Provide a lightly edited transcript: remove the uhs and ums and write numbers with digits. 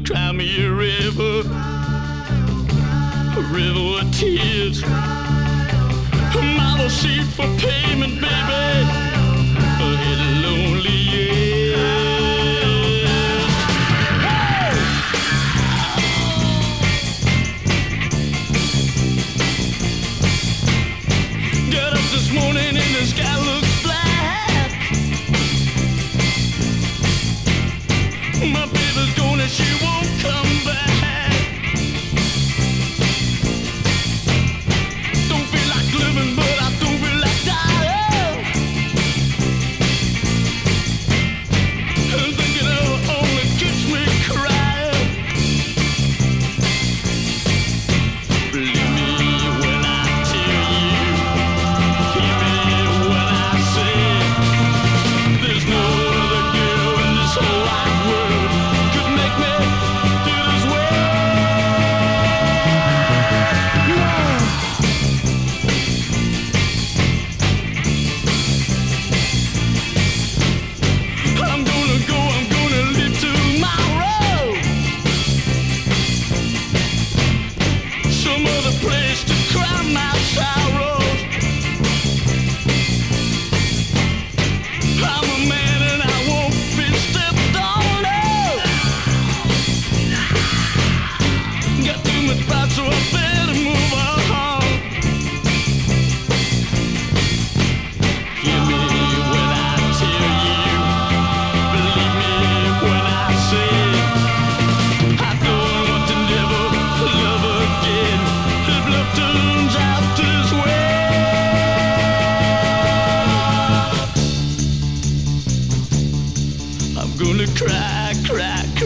cry me a river of tears. Mama sheet for payment, baby, for his lonely years. Get up this morning and the sky looks black. My baby's gone and she won't come back. Don't feel like living, but I don't feel like dying. And thinking of only keeps me crying. Believe me when I tell you, hear me when I say, there's no other girl in this whole wide world could make me feel this way. I'm gonna live tomorrow. Some other place to cry my sorrows. I'm a man and I won't be stepped on. No. Got too much pride, so I better move on. Hear me when I tell you, believe me when I say, I don't want to never love again if love turns out this way. I'm gonna cry, cry, cry.